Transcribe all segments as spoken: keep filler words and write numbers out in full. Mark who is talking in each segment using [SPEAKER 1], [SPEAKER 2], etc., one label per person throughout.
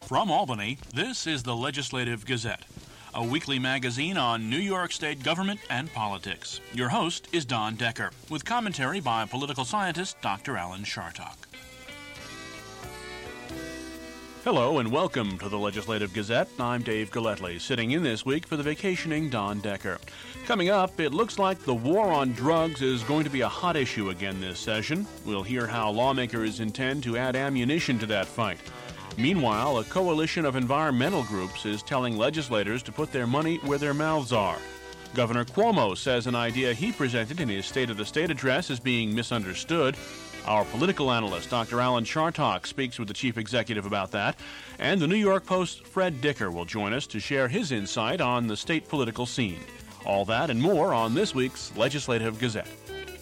[SPEAKER 1] From Albany, this is the Legislative Gazette, a weekly magazine on New York State government and politics. Your host is Don Decker, with commentary by political scientist Doctor Alan Chartock. Hello and welcome to the Legislative Gazette. I'm Dave Galletly, sitting in this week for the vacationing Don Decker. Coming up, it looks like the war on drugs is going to be a hot issue again this session. We'll hear how lawmakers intend to add ammunition to that fight. Meanwhile, a coalition of environmental groups is telling legislators to put their money where their mouths are. Governor Cuomo says an idea he presented in his State of the State address is being misunderstood. Our political analyst, Doctor Alan Chartock, speaks with the chief executive about that. And the New York Post's Fred Dicker will join us to share his insight on the state political scene. All that and more on this week's Legislative Gazette.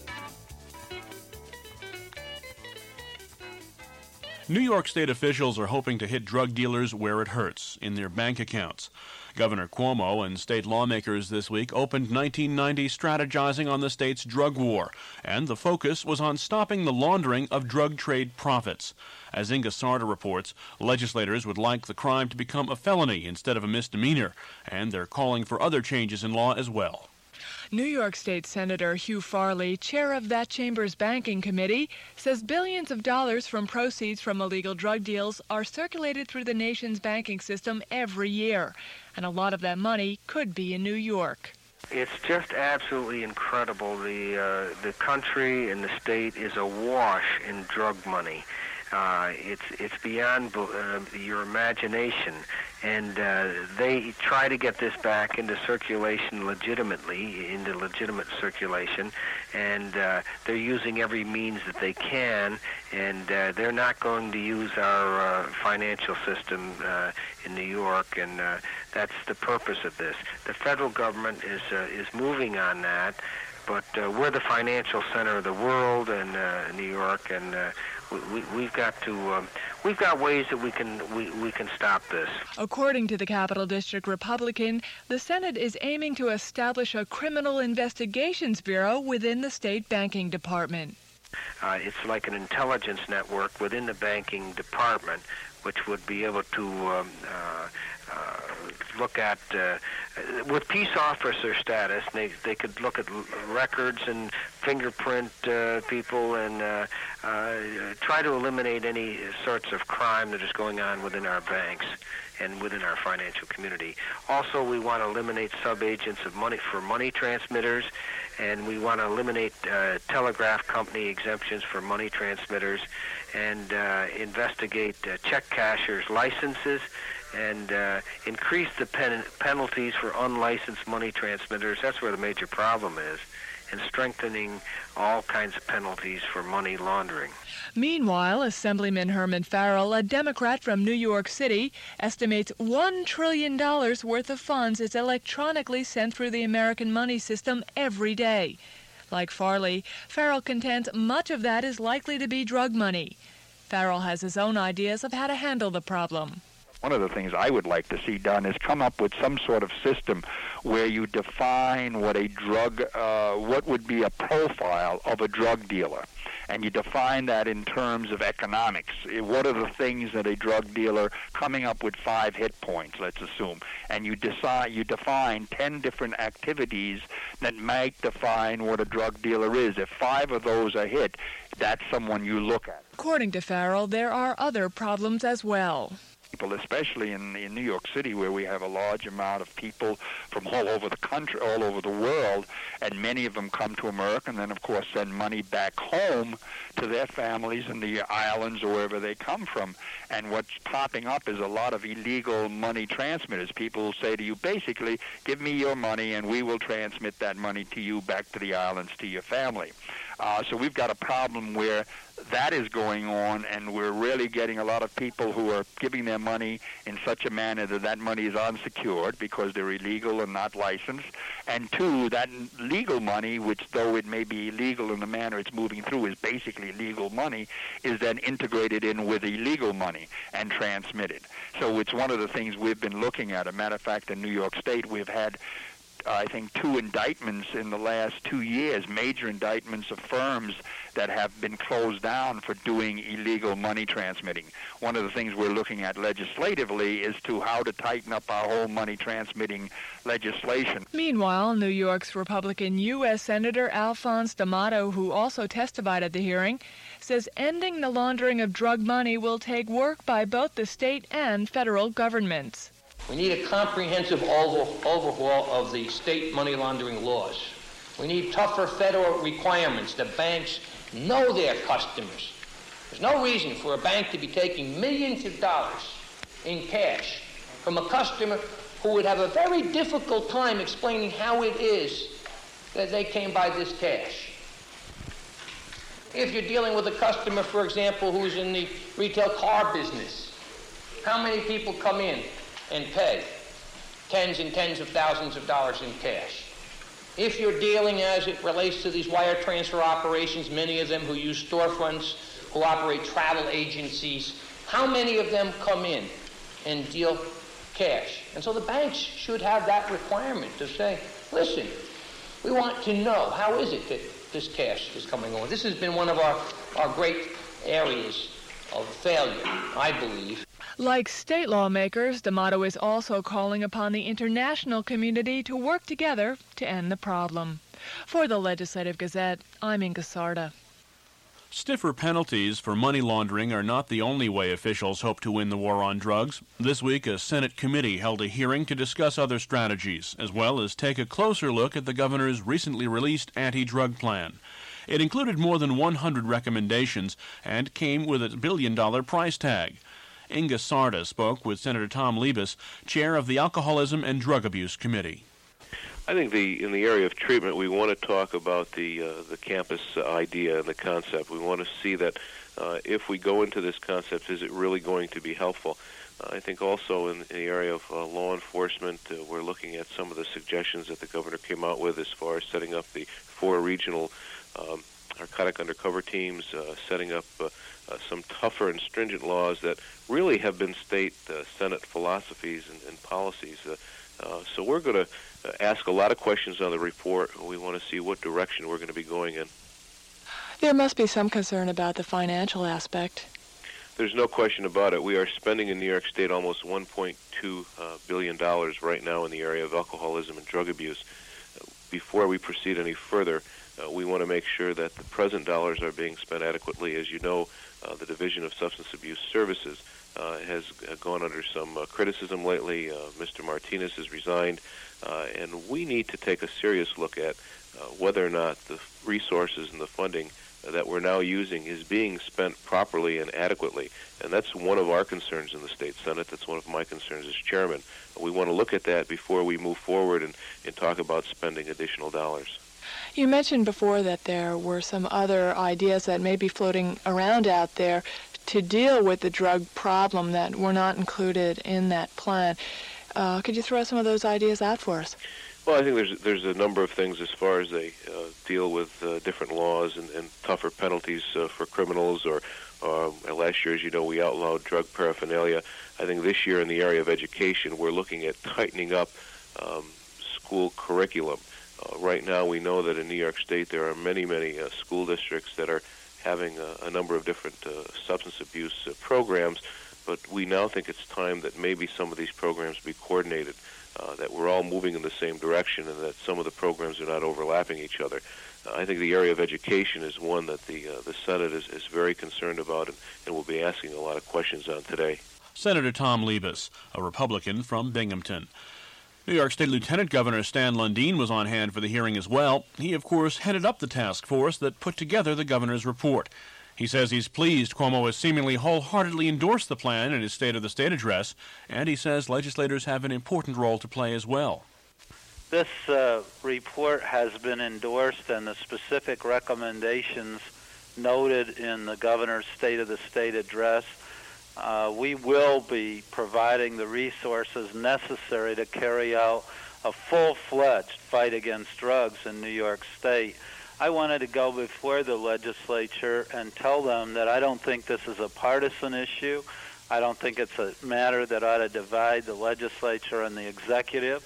[SPEAKER 1] New York State officials are hoping to hit drug dealers where it hurts, in their bank accounts. Governor Cuomo and state lawmakers this week opened nineteen ninety strategizing on the state's drug war, and the focus was on stopping the laundering of drug trade profits. As Inga Sarda reports, legislators would like the crime to become a felony instead of a misdemeanor, and they're calling for other changes in law as well.
[SPEAKER 2] New York State Senator Hugh Farley, chair of that chamber's banking committee, says billions of dollars from proceeds from illegal drug deals are circulated through the nation's banking system every year, and a lot of that money could be in New York.
[SPEAKER 3] It's just absolutely incredible. The uh, the country and the state is awash in drug money. Uh, it's it's beyond uh, your imagination, and uh, they try to get this back into circulation legitimately, into legitimate circulation, and uh, they're using every means that they can, and uh, they're not going to use our uh, financial system uh, in New York, and uh, that's the purpose of this. The federal government is uh, is moving on that, but uh, we're the financial center of the world in uh, New York, and uh, We, we've got to. Um, we've got ways that we can we, we can stop this.
[SPEAKER 2] According to the Capital District Republican, the Senate is aiming to establish a criminal investigations bureau within the state banking department.
[SPEAKER 3] Uh, it's like an intelligence network within the banking department, which would be able to um, uh, uh, look at, uh, with peace officer status, they they could look at records and fingerprint uh, people and uh, uh, try to eliminate any sorts of crime that is going on within our banks and within our financial community. Also, we want to eliminate subagents of money for money transmitters, and we want to eliminate uh, telegraph company exemptions for money transmitters, and uh, investigate uh, check cashers' licenses, and uh, increase the pen- penalties for unlicensed money transmitters. That's where the major problem is, and strengthening all kinds of penalties for money laundering.
[SPEAKER 2] Meanwhile, Assemblyman Herman Farrell, a Democrat from New York City, estimates one trillion dollars worth of funds is electronically sent through the American money system every day. Like Farley, Farrell contends much of that is likely to be drug money. Farrell has his own ideas of how to handle the problem.
[SPEAKER 4] One of the things I would like to see done is come up with some sort of system where you define what a drug, uh, what would be a profile of a drug dealer. And you define that in terms of economics. What are the things that a drug dealer, coming up with five hit points, let's assume, and you decide, you define ten different activities that might define what a drug dealer is. If five of those are hit, that's someone you look at.
[SPEAKER 2] According to Farrell, there are other problems as well.
[SPEAKER 4] People, especially in, in New York City, where we have a large amount of people from all over the country, all over the world, and many of them come to America and then, of course, send money back home to their families in the islands or wherever they come from. And what's popping up is a lot of illegal money transmitters. People say to you, basically, give me your money and we will transmit that money to you back to the islands, to your family. Uh, so we've got a problem where that is going on, and we're really getting a lot of people who are giving their money in such a manner that that money is unsecured because they're illegal and not licensed. And two, that legal money, which though it may be illegal in the manner it's moving through is basically legal money, is then integrated in with illegal money and transmitted. So it's one of the things we've been looking at. As a matter of fact, in New York State, we've had I think, two indictments in the last two years, major indictments of firms that have been closed down for doing illegal money transmitting. One of the things we're looking at legislatively is to how to tighten up our whole money transmitting legislation.
[SPEAKER 2] Meanwhile, New York's Republican U S Senator Alphonse D'Amato, who also testified at the hearing, says ending the laundering of drug money will take work by both the state and federal governments.
[SPEAKER 5] We need a comprehensive over- overhaul of the state money laundering laws. We need tougher federal requirements. The banks know their customers. There's no reason for a bank to be taking millions of dollars in cash from a customer who would have a very difficult time explaining how it is that they came by this cash. If you're dealing with a customer, for example, who's in the retail car business, how many people come in and pay tens and tens of thousands of dollars in cash? If you're dealing as it relates to these wire transfer operations, many of them who use storefronts, who operate travel agencies, how many of them come in and deal cash? And so the banks should have that requirement to say, listen, we want to know how is it that this cash is coming on. This has been one of our, our great areas of failure, I believe.
[SPEAKER 2] Like state lawmakers, D'Amato is also calling upon the international community to work together to end the problem. For the Legislative Gazette, I'm Inga Sarda.
[SPEAKER 1] Stiffer penalties for money laundering are not the only way officials hope to win the war on drugs. This week, a Senate committee held a hearing to discuss other strategies, as well as take a closer look at the governor's recently released anti-drug plan. It included more than one hundred recommendations and came with a billion-dollar price tag. Inga Sarda spoke with Senator Tom Liebes, chair of the Alcoholism and Drug Abuse Committee.
[SPEAKER 6] I think the in the area of treatment, we want to talk about the uh, the campus idea and the concept. We want to see that uh, if we go into this concept, is it really going to be helpful? Uh, I think also in, in the area of uh, law enforcement, uh, we're looking at some of the suggestions that the governor came out with as far as setting up the four regional um, narcotic undercover teams, uh, setting up uh, uh, some tougher and stringent laws that really have been state uh, Senate philosophies and, and policies. Uh, uh, so we're going to uh, ask a lot of questions on the report. We want to see what direction we're going to be going in.
[SPEAKER 2] There must be some concern about the financial aspect.
[SPEAKER 6] There's no question about it. We are spending in New York State almost one point two uh, billion dollars right now in the area of alcoholism and drug abuse. Uh, before we proceed any further, uh, we want to make sure that the present dollars are being spent adequately. As you know, uh, the Division of Substance Abuse Services uh, has uh, gone under some uh, criticism lately. Uh, Mister Martinez has resigned, uh, and we need to take a serious look at uh, whether or not the resources and the funding that we're now using is being spent properly and adequately. And that's one of our concerns in the State Senate. That's one of my concerns as chairman. We want to look at that before we move forward and, and talk about spending additional dollars.
[SPEAKER 2] You mentioned before that there were some other ideas that may be floating around out there to deal with the drug problem that were not included in that plan. Uh, could you throw some of those ideas out for us?
[SPEAKER 6] Well, I think there's there's a number of things as far as they uh, deal with uh, different laws and, and tougher penalties uh, for criminals. Or uh, last year, as you know, we outlawed drug paraphernalia. I think this year in the area of education, we're looking at tightening up um, school curriculum. Uh, right now, we know that in New York State there are many, many uh, school districts that are having a, a number of different uh, substance abuse uh, programs, but we now think it's time that maybe some of these programs be coordinated. Uh, that we're all moving in the same direction and that some of the programs are not overlapping each other. Uh, I think the area of education is one that the uh, the Senate is, is very concerned about and, and will be asking a lot of questions on today.
[SPEAKER 1] Senator Tom Liebes, a Republican from Binghamton. New York State Lieutenant Governor Stan Lundeen was on hand for the hearing as well. He, of course, headed up the task force that put together the governor's report. He says he's pleased Cuomo has seemingly wholeheartedly endorsed the plan in his State of the State address, and he says legislators have an important role to play as well.
[SPEAKER 7] This uh, report has been endorsed, and the specific recommendations noted in the governor's State of the State address. Uh, we will be providing the resources necessary to carry out a full-fledged fight against drugs in New York State. I wanted to go before the legislature and tell them that I don't think this is a partisan issue. I don't think it's a matter that ought to divide the legislature and the executive.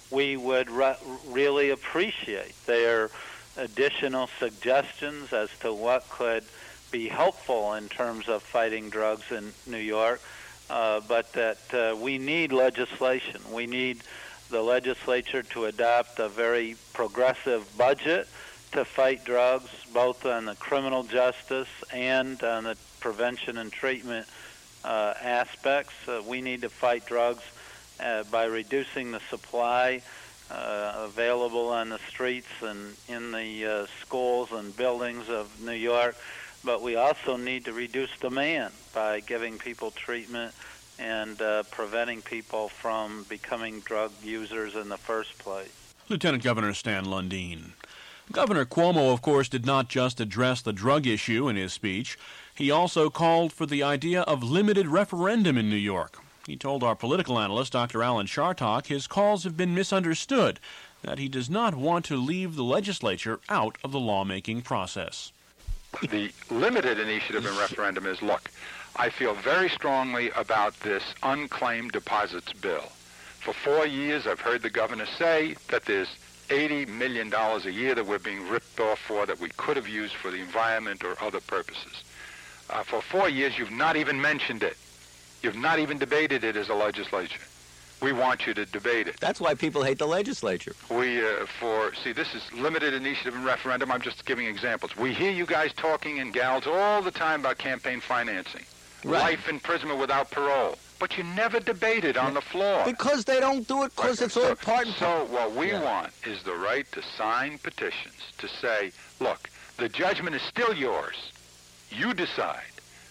[SPEAKER 7] we would re- really appreciate their additional suggestions as to what could be helpful in terms of fighting drugs in New York, uh, but that uh, we need legislation. We need the legislature to adopt a very progressive budget to fight drugs, both on the criminal justice and on the prevention and treatment uh, aspects. Uh, we need to fight drugs uh, by reducing the supply uh, available on the streets and in the uh, schools and buildings of New York, but we also need to reduce demand by giving people treatment and uh, preventing people from becoming drug users in the first place.
[SPEAKER 1] Lieutenant Governor Stan Lundeen. Governor Cuomo, of course, did not just address the drug issue in his speech. He also called for the idea of limited referendum in New York. He told our political analyst, Doctor Alan Chartock, his calls have been misunderstood, that he does not want to leave the legislature out of the lawmaking process.
[SPEAKER 8] The limited initiative and referendum is, look, I feel very strongly about this unclaimed deposits bill. For four years, I've heard the governor say that there's eighty million dollars a year that we're being ripped off for that we could have used for the environment or other purposes. Uh, for four years, you've not even mentioned it. You've not even debated it as a legislature. We want you to debate it.
[SPEAKER 9] That's why people hate the legislature.
[SPEAKER 8] We, uh, for, see, this is limited initiative and referendum. I'm just giving examples. We hear you guys talking and gals all the time about campaign financing. Right. Life imprisonment without parole. But you never debate it on the floor.
[SPEAKER 9] Because they don't do it because
[SPEAKER 8] right.
[SPEAKER 9] it's
[SPEAKER 8] so,
[SPEAKER 9] all part and
[SPEAKER 8] So what we
[SPEAKER 9] yeah.
[SPEAKER 8] want is the right to sign petitions to say, look, the judgment is still yours. You decide,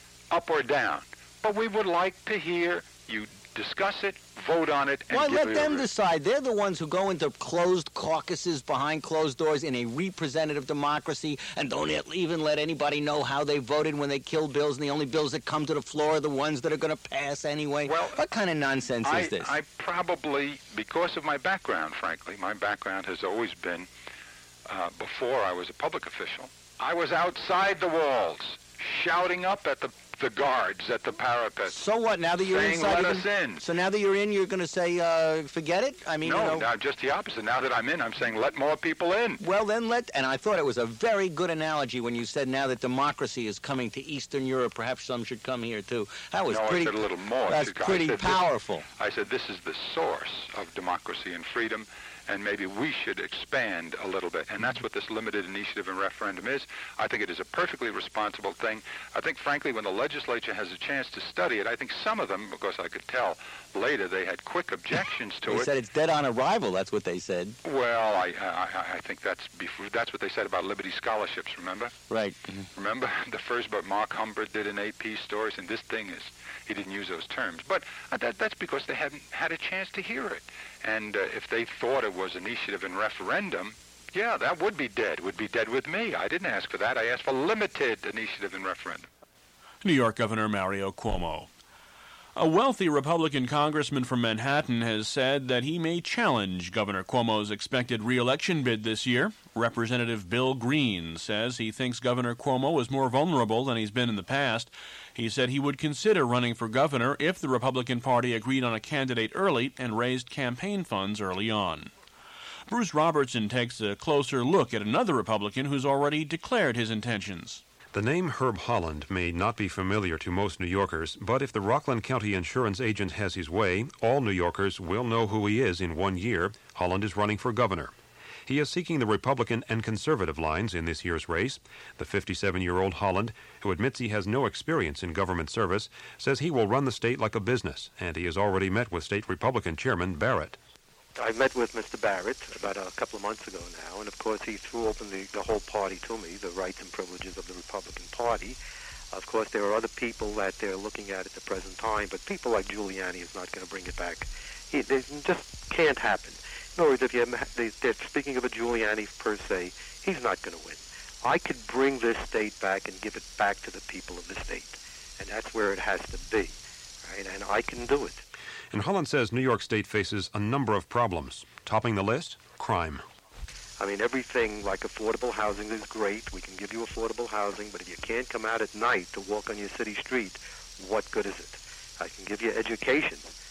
[SPEAKER 8] up or down. But we would like to hear you discuss it, vote on it, and
[SPEAKER 9] Why
[SPEAKER 8] give
[SPEAKER 9] let
[SPEAKER 8] it
[SPEAKER 9] them
[SPEAKER 8] a...
[SPEAKER 9] decide? They're the ones who go into closed caucuses behind closed doors in a representative democracy and don't even let anybody know how they voted when they kill bills, and the only bills that come to the floor are the ones that are going to pass anyway.
[SPEAKER 8] Well,
[SPEAKER 9] what kind of nonsense
[SPEAKER 8] I,
[SPEAKER 9] is this?
[SPEAKER 8] I probably, because of my background, frankly, my background has always been, uh, before I was a public official, I was outside the walls, shouting up at the the guards at the parapet.
[SPEAKER 9] So what? Now that you're
[SPEAKER 8] saying,
[SPEAKER 9] inside,
[SPEAKER 8] let
[SPEAKER 9] you
[SPEAKER 8] us
[SPEAKER 9] can,
[SPEAKER 8] in.
[SPEAKER 9] So now that you're in, you're going to say, uh, forget it? I mean,
[SPEAKER 8] no,
[SPEAKER 9] you know,
[SPEAKER 8] now just the opposite. Now that I'm in, I'm saying let more people in.
[SPEAKER 9] Well, then let, and I thought it was a very good analogy when you said now that democracy is coming to Eastern Europe, perhaps some should come here too. That was
[SPEAKER 8] no,
[SPEAKER 9] pretty.
[SPEAKER 8] I said a little more.
[SPEAKER 9] That's pretty
[SPEAKER 8] I
[SPEAKER 9] powerful.
[SPEAKER 8] This, I said this is the source of democracy and freedom, and maybe we should expand a little bit. And that's what this limited initiative and referendum is. I think it is a perfectly responsible thing. I think, frankly, when the legislature has a chance to study it, I think some of them, because I could tell later, they had quick objections to
[SPEAKER 9] they
[SPEAKER 8] it.
[SPEAKER 9] They said it's dead on arrival. That's what they said.
[SPEAKER 8] Well, I I, I think that's before, that's what they said about Liberty Scholarships, remember?
[SPEAKER 9] Right.
[SPEAKER 8] Mm-hmm. Remember the first, but Mark Humbert did an A P story, and this thing is, he didn't use those terms. But uh, that, that's because they hadn't had a chance to hear it. And uh, if they thought it was initiative and referendum, yeah, that would be dead. Would be dead with me. I didn't ask for that. I asked for limited initiative and referendum.
[SPEAKER 1] New York Governor Mario Cuomo. A wealthy Republican congressman from Manhattan has said that he may challenge Governor Cuomo's expected re-election bid this year. Representative Bill Green says he thinks Governor Cuomo is more vulnerable than he's been in the past. He said he would consider running for governor if the Republican Party agreed on a candidate early and raised campaign funds early on. Bruce Robertson takes a closer look at another Republican who's already declared his intentions.
[SPEAKER 10] The name Herb Holland may not be familiar to most New Yorkers, but if the Rockland County insurance agent has his way, all New Yorkers will know who he is in one year. Holland is running for governor. He is seeking the Republican and conservative lines in this year's race. The fifty-seven-year-old Holland, who admits he has no experience in government service, says he will run the state like a business, and he has already met with State Republican Chairman Barrett.
[SPEAKER 11] I met with Mister Barrett about a couple of months ago now, and of course he threw open the, the whole party to me, the rights and privileges of the Republican Party. Of course, there are other people that they're looking at at the present time, but people like Giuliani is not going to bring it back. He, it just can't happen. In other words, if you have, they, they're speaking of a Giuliani per se, he's not going to win. I could bring this state back and give it back to the people of the state, and that's where it has to be, right? And I can do it.
[SPEAKER 10] And Holland says New York State faces a number of problems. Topping the list, crime.
[SPEAKER 11] I mean, everything like affordable housing is great. We can give you affordable housing, but if you can't come out at night to walk on your city street, what good is it? I can give you education, but if I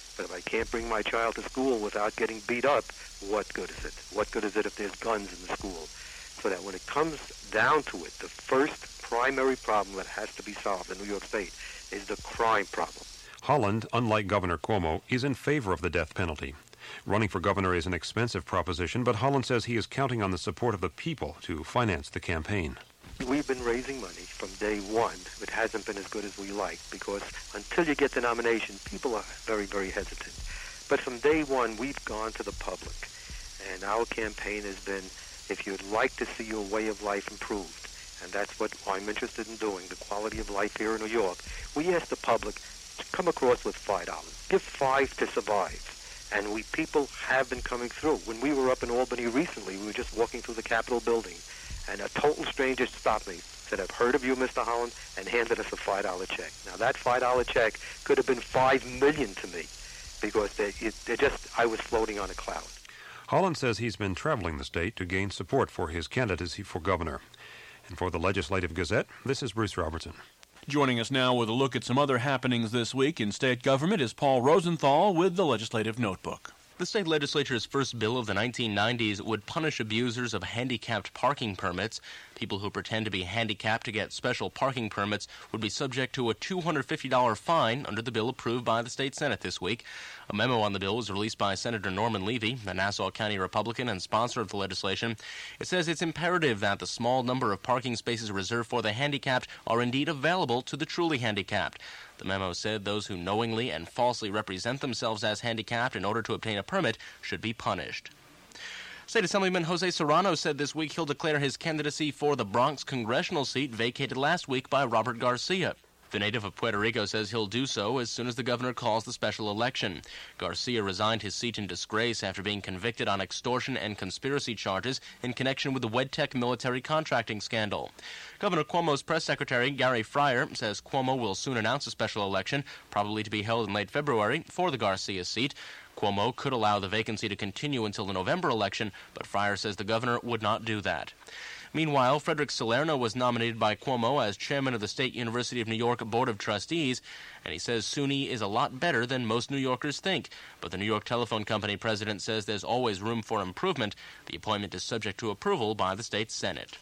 [SPEAKER 11] can't bring my child to school without getting beat up, what good is it? What good is it if there's guns in the school? So that when it comes down to it, the first primary problem that has to be solved in New York State is the crime problem.
[SPEAKER 10] Holland, unlike Governor Cuomo, is in favor of the death penalty. Running for governor is an expensive proposition, but Holland says he is counting on the support of the people to finance the campaign.
[SPEAKER 11] We've been raising money from day one. It hasn't been as good as we like because until you get the nomination, people are very, very hesitant. But from day one, we've gone to the public, and our campaign has been, if you'd like to see your way of life improved, and that's what I'm interested in doing, the quality of life here in New York, we ask the public to come across with five dollars. Give five to survive. And we people have been coming through. When we were up in Albany recently, we were just walking through the Capitol building, and a total stranger stopped me, said, "I've heard of you, Mister Holland," and handed us a five dollar check. Now, that five dollar check could have been five million dollars to me because they, it, they just I was floating on a cloud.
[SPEAKER 10] Holland says he's been traveling the state to gain support for his candidacy for governor. And for the Legislative Gazette, this is Bruce Robertson.
[SPEAKER 1] Joining us now with a look at some other happenings this week in state government is Paul Rosenthal with the Legislative Notebook.
[SPEAKER 12] The state legislature's first bill of the nineteen nineties would punish abusers of handicapped parking permits. People who pretend to be handicapped to get special parking permits would be subject to a two hundred fifty dollars fine under the bill approved by the state Senate this week. A memo on the bill was released by Senator Norman Levy, a Nassau County Republican and sponsor of the legislation. It says it's imperative that the small number of parking spaces reserved for the handicapped are indeed available to the truly handicapped. The memo said those who knowingly and falsely represent themselves as handicapped in order to obtain a permit should be punished. State Assemblyman Jose Serrano said this week he'll declare his candidacy for the Bronx congressional seat vacated last week by Robert Garcia. The native of Puerto Rico says he'll do so as soon as the governor calls the special election. Garcia resigned his seat in disgrace after being convicted on extortion and conspiracy charges in connection with the WedTech military contracting scandal. Governor Cuomo's press secretary, Gary Fryer, says Cuomo will soon announce a special election, probably to be held in late February, for the Garcia seat. Cuomo could allow the vacancy to continue until the November election, but Fryer says the governor would not do that. Meanwhile, Frederick Salerno was nominated by Cuomo as chairman of the State University of New York Board of Trustees, and he says SUNY is a lot better than most New Yorkers think. But the New York Telephone Company president says there's always room for improvement. The appointment is subject to approval by the state Senate.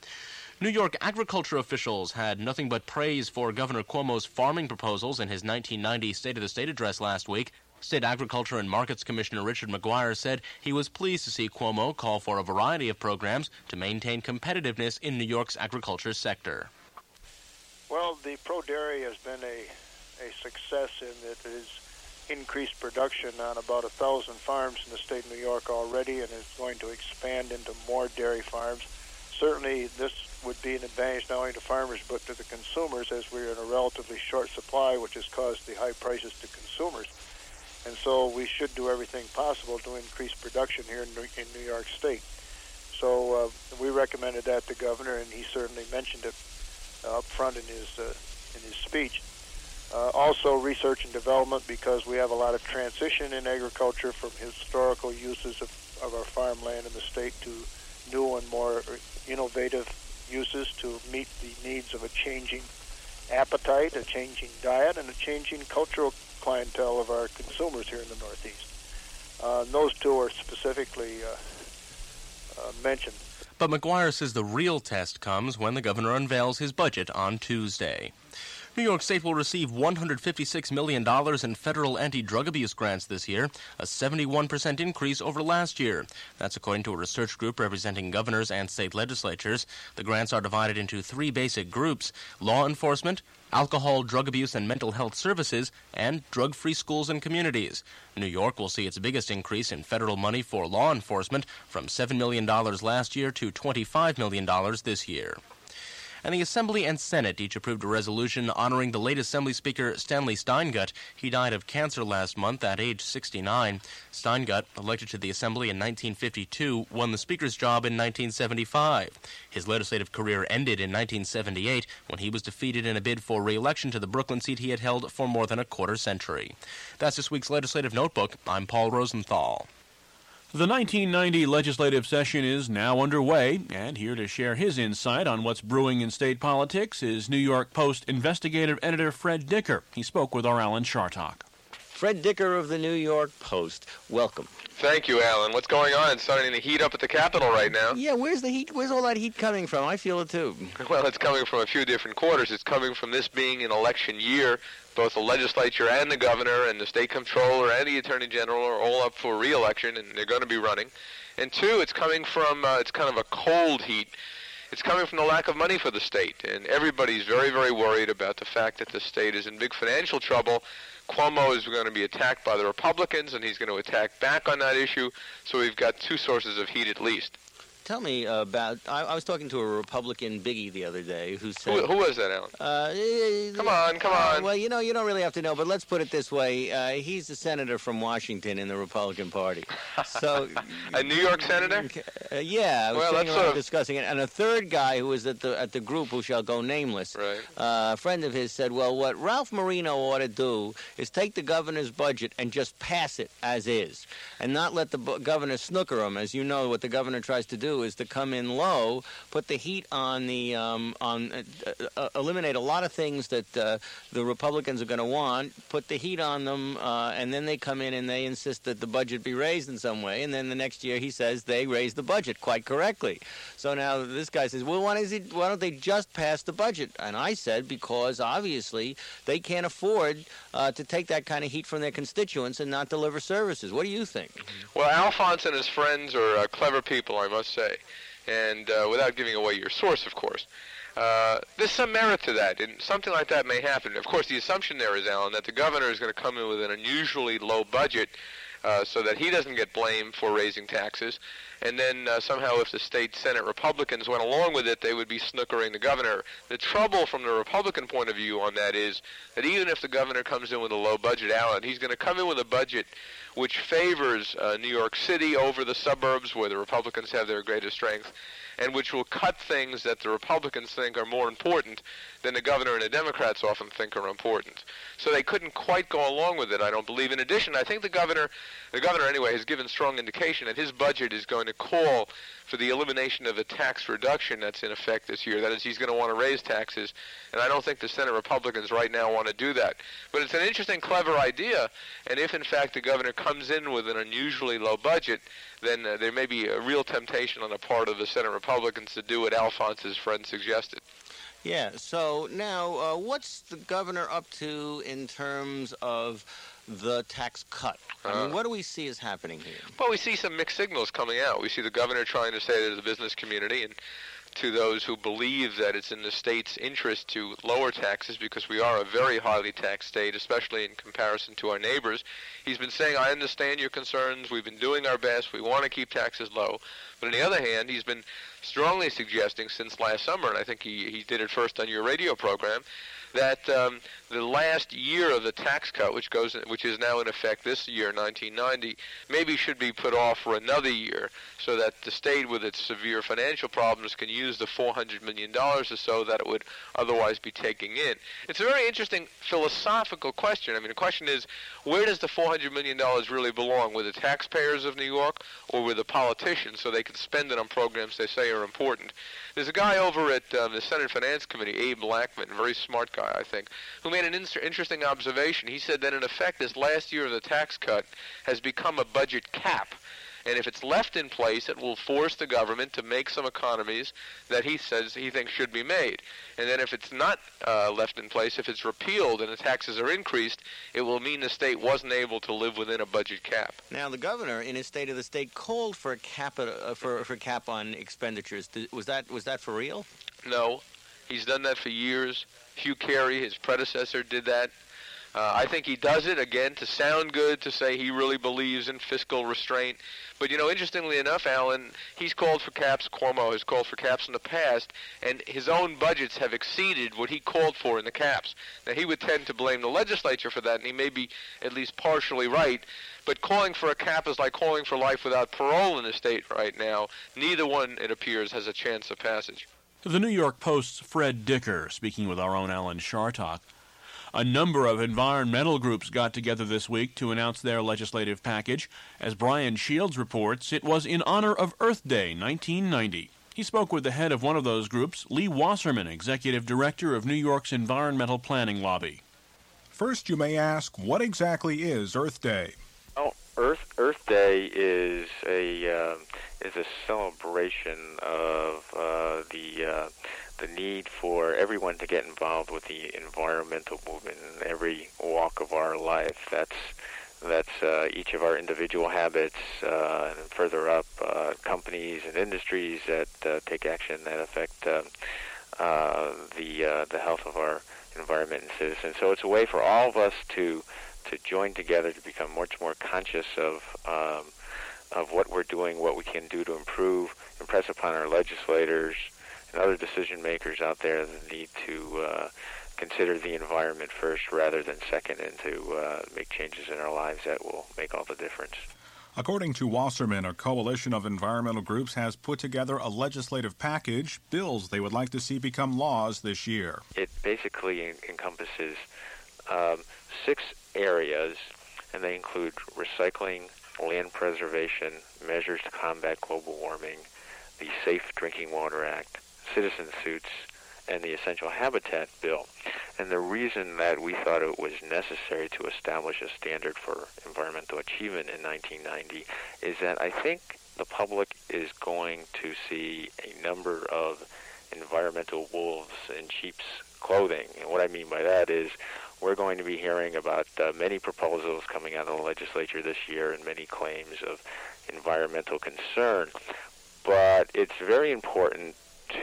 [SPEAKER 12] New York agriculture officials had nothing but praise for Governor Cuomo's farming proposals in his nineteen ninety State of the State address last week. State Agriculture and Markets Commissioner Richard McGuire said he was pleased to see Cuomo call for a variety of programs to maintain competitiveness in New York's agriculture sector.
[SPEAKER 13] Well, the Pro-Dairy has been a, a success in that it has increased production on about a thousand farms in the state of New York already and is going to expand into more dairy farms. Certainly, this would be an advantage not only to farmers but to the consumers, as we're in a relatively short supply, which has caused the high prices to consumers. And so we should do everything possible to increase production here in New, in New York State. So uh, we recommended that to the governor, and he certainly mentioned it uh, up front in his uh, in his speech. Uh, also, research and development, because we have a lot of transition in agriculture from historical uses of, of our farmland in the state to new and more innovative uses to meet the needs of a changing appetite, a changing diet, and a changing cultural clientele of our consumers here in the Northeast. Uh, those two are specifically uh, uh, mentioned.
[SPEAKER 12] But McGuire says the real test comes when the governor unveils his budget on Tuesday. New York State will receive one hundred fifty-six million dollars in federal anti-drug abuse grants this year, a seventy-one percent increase over last year. That's according to a research group representing governors and state legislatures. The grants are divided into three basic groups: law enforcement, alcohol, drug abuse, and mental health services, and drug-free schools and communities. New York will see its biggest increase in federal money for law enforcement, from seven million dollars last year to twenty-five million dollars this year. And the Assembly and Senate each approved a resolution honoring the late Assembly Speaker Stanley Steingut. He died of cancer last month at age sixty-nine. Steingut, elected to the Assembly in nineteen fifty-two, won the Speaker's job in nineteen seventy-five. His legislative career ended in nineteen seventy-eight when he was defeated in a bid for re-election to the Brooklyn seat he had held for more than a quarter century. That's this week's Legislative Notebook. I'm Paul Rosenthal.
[SPEAKER 1] The nineteen ninety legislative session is now underway, and here to share his insight on what's brewing in state politics is New York Post investigative editor Fred Dicker. He spoke with our Alan Chartock.
[SPEAKER 9] Fred Dicker of the New York Post, welcome.
[SPEAKER 14] Thank you, Alan. What's going on? It's starting to heat up at the Capitol right now.
[SPEAKER 9] Yeah, where's the heat? Where's all that heat coming from? I feel it too.
[SPEAKER 14] Well, it's coming from a few different quarters. It's coming from this being an election year. Both the legislature and the governor and the state comptroller and the attorney general are all up for re-election, and they're going to be running. And two, it's coming from, uh, it's kind of a cold heat. It's coming from the lack of money for the state, and everybody's very, very worried about the fact that the state is in big financial trouble. Cuomo is going to be attacked by the Republicans, and he's going to attack back on that issue, so we've got two sources of heat at least.
[SPEAKER 9] Tell me about, I, I was talking to a Republican biggie the other day who said...
[SPEAKER 14] Who, who was that, Alan?
[SPEAKER 9] Uh,
[SPEAKER 14] come on, come
[SPEAKER 9] uh,
[SPEAKER 14] on.
[SPEAKER 9] Well, you know, you don't really have to know, but let's put it this way. Uh, he's a senator from Washington in the Republican Party. So
[SPEAKER 14] A New York senator?
[SPEAKER 9] Uh, yeah, I was
[SPEAKER 14] well,
[SPEAKER 9] sitting
[SPEAKER 14] that's
[SPEAKER 9] around
[SPEAKER 14] a...
[SPEAKER 9] discussing it. And a third guy who was at the at the group who shall go nameless,
[SPEAKER 14] right.
[SPEAKER 9] uh, a friend of his said, well, what Ralph Marino ought to do is take the governor's budget and just pass it as is and not let the bu- governor snooker him. As you know, what the governor tries to do is to come in low, put the heat on the um, on uh, uh, eliminate a lot of things that uh, the Republicans are going to want, put the heat on them, uh, and then they come in and they insist that the budget be raised in some way, and then the next year he says they raised the budget quite correctly. So now this guy says, well, why, is it, why don't they just pass the budget? And I said, because obviously they can't afford uh, to take that kind of heat from their constituents and not deliver services. What do you think?
[SPEAKER 14] Well, Alphonse and his friends are uh, clever people, I must say. And uh, without giving away your source, of course. Uh, there's some merit to that, and something like that may happen. Of course, the assumption there is, Alan, that the governor is going to come in with an unusually low budget uh, so that he doesn't get blamed for raising taxes. And then uh, somehow if the state Senate Republicans went along with it, they would be snookering the governor. The trouble from the Republican point of view on that is that even if the governor comes in with a low budget, Alan, he's going to come in with a budget which favors uh, New York City over the suburbs where the Republicans have their greatest strength, and which will cut things that the Republicans think are more important than the governor and the Democrats often think are important. So they couldn't quite go along with it, I don't believe. In addition, I think the governor, the governor anyway, has given strong indication that his budget is going to call for the elimination of a tax reduction that's in effect this year. That is, he's going to want to raise taxes, and I don't think the Senate Republicans right now want to do that. But it's an interesting, clever idea, and if in fact the governor comes in with an unusually low budget, then uh, there may be a real temptation on the part of the Senate Republicans to do what Alphonse's friend suggested.
[SPEAKER 9] Yeah, so now uh, what's the governor up to in terms of the tax cut? I mean,
[SPEAKER 14] Uh,
[SPEAKER 9] what do we see is happening here?
[SPEAKER 14] Well, we see some mixed signals coming out. We see the governor trying to say to the business community and to those who believe that it's in the state's interest to lower taxes because we are a very highly taxed state, especially in comparison to our neighbors. He's been saying, I understand your concerns. We've been doing our best. We want to keep taxes low. But on the other hand, he's been strongly suggesting since last summer, and I think he, he did it first on your radio program, that um, the last year of the tax cut, which goes, which is now in effect this year, nineteen ninety, maybe should be put off for another year, so that the state, with its severe financial problems, can use the four hundred million dollars or so that it would otherwise be taking in. It's a very interesting philosophical question. I mean, the question is, where does the four hundred million dollars really belong? With the taxpayers of New York, or with the politicians, so they can spend it on programs they say are important? There's a guy over at um, the Senate Finance Committee, Abe Blackman, a very smart guy, I think, who made an in- interesting observation. He said that, in effect, this last year of the tax cut has become a budget cap. And if it's left in place, it will force the government to make some economies that he says he thinks should be made. And then if it's not uh, left in place, if it's repealed and the taxes are increased, it will mean the state wasn't able to live within a budget cap.
[SPEAKER 9] Now, the governor, in his State of the State, called for a cap uh, for for cap on expenditures. Was that was that for real?
[SPEAKER 14] No, he's done that for years. Hugh Carey, his predecessor, did that. Uh, I think he does it, again, to sound good, to say he really believes in fiscal restraint. But, you know, interestingly enough, Alan, he's called for caps, Cuomo has called for caps in the past, and his own budgets have exceeded what he called for in the caps. Now, he would tend to blame the legislature for that, and he may be at least partially right. But calling for a cap is like calling for life without parole in the state right now. Neither one, it appears, has a chance of passage.
[SPEAKER 1] The New York Post's Fred Dicker, speaking with our own Alan Chartock. A number of environmental groups got together this week to announce their legislative package. As Brian Shields reports, it was in honor of Earth Day nineteen ninety. He spoke with the head of one of those groups, Lee Wasserman, Executive Director of New York's Environmental Planning Lobby.
[SPEAKER 15] First, you may ask, what exactly is Earth Day?
[SPEAKER 16] Oh, Earth Earth Day is a uh, is a celebration of uh, the uh, the need for everyone to get involved with the environmental movement in every walk of our life. That's that's uh, each of our individual habits, uh, and further up, uh, companies and industries that uh, take action that affect uh, uh, the uh, the health of our environment and citizens. So it's a way for all of us to to join together to become much more conscious of um, of what we're doing, what we can do to improve, impress upon our legislators and other decision makers out there the need to uh, consider the environment first rather than second, and to uh, make changes in our lives that will make all the difference.
[SPEAKER 15] According to Wasserman, a coalition of environmental groups has put together a legislative package, bills they would like to see become laws this year.
[SPEAKER 16] It basically encompasses um, six areas, and they include recycling, land preservation, measures to combat global warming, the Safe Drinking Water Act, citizen suits, and the Essential Habitat Bill. And the reason that we thought it was necessary to establish a standard for environmental achievement in nineteen ninety is that I think the public is going to see a number of environmental wolves in sheep's clothing. And what I mean by that is we're going to be hearing about uh, many proposals coming out of the legislature this year and many claims of environmental concern. But it's very important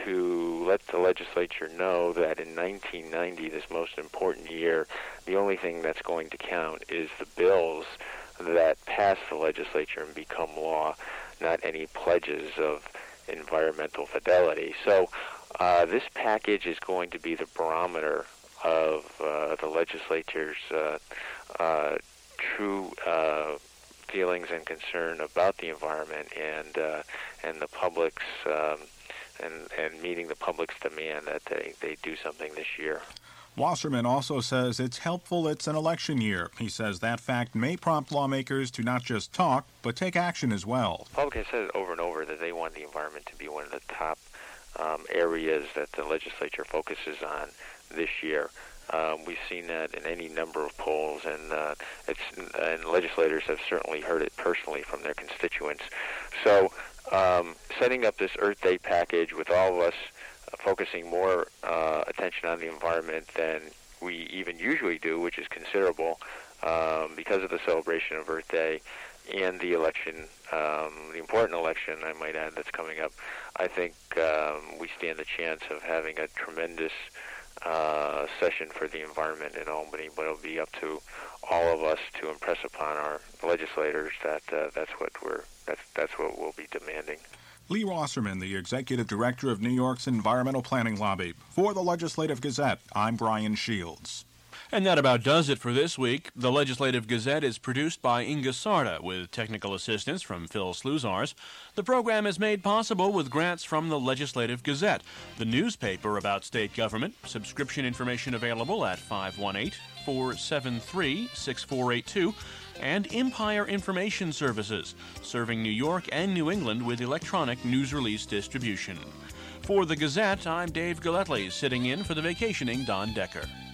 [SPEAKER 16] to let the legislature know that in nineteen ninety, this most important year, the only thing that's going to count is the bills that pass the legislature and become law, not any pledges of environmental fidelity. So uh, this package is going to be the barometer of uh, the legislature's uh, uh, true uh, feelings and concern about the environment and uh, and the public's um, and, and meeting the public's demand that they, they do something this year.
[SPEAKER 15] Wasserman also says it's helpful it's an election year. He says that fact may prompt lawmakers to not just talk, but take action as well.
[SPEAKER 16] The public has said it over and over that they want the environment to be one of the top um, areas that the legislature focuses on this year. Um, we've seen that in any number of polls, and uh, it's and legislators have certainly heard it personally from their constituents. So um, setting up this Earth Day package with all of us uh, focusing more uh, attention on the environment than we even usually do, which is considerable um, because of the celebration of Earth Day and the election, um, the important election, I might add, that's coming up, I think um, we stand a chance of having a tremendous Uh, session for the environment in Albany, but it'll be up to all of us to impress upon our legislators that uh, that's what we're that's that's what we'll be demanding.
[SPEAKER 15] Lee Wasserman, the executive director of New York's Environmental Planning Lobby. For the Legislative Gazette, I'm Brian Shields.
[SPEAKER 1] And that about does it for this week. The Legislative Gazette is produced by Inga Sarda with technical assistance from Phil Sluzars. The program is made possible with grants from the Legislative Gazette, the newspaper about state government. Subscription information available at five one eight, four seven three, six four eight two. And Empire Information Services, serving New York and New England with electronic news release distribution. For the Gazette, I'm Dave Galletly, sitting in for the vacationing Don Decker.